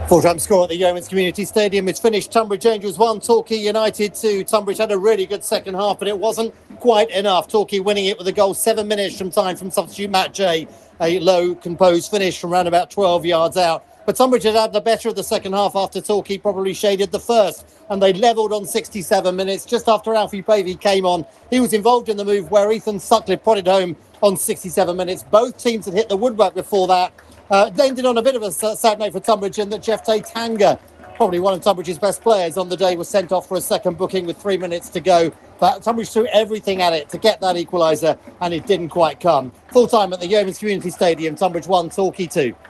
Full-time score at the Yeomans Community Stadium. It's finished Tunbridge Angels 1, Torquay United 2. Tunbridge had a really good second half, but it wasn't quite enough. Torquay winning it with a goal 7 minutes from time from substitute Matt Jay. A low, composed finish from around about 12 yards out. But Tunbridge had the better of the second half after Torquay probably shaded the first. And they levelled on 67 minutes just after Alfie Pavey came on. He was involved in the move where Ethan Sutcliffe prodded home on 67 minutes. Both teams had hit the woodwork before that. Ended on a bit of a sad note for Tunbridge in that Jeff Tanga, probably one of Tunbridge's best players on the day, was sent off for a second booking with 3 minutes to go. But Tunbridge threw everything at it to get that equaliser, and it didn't quite come. Full time at the Yeomans Community Stadium, Tunbridge 1, Torquay 2.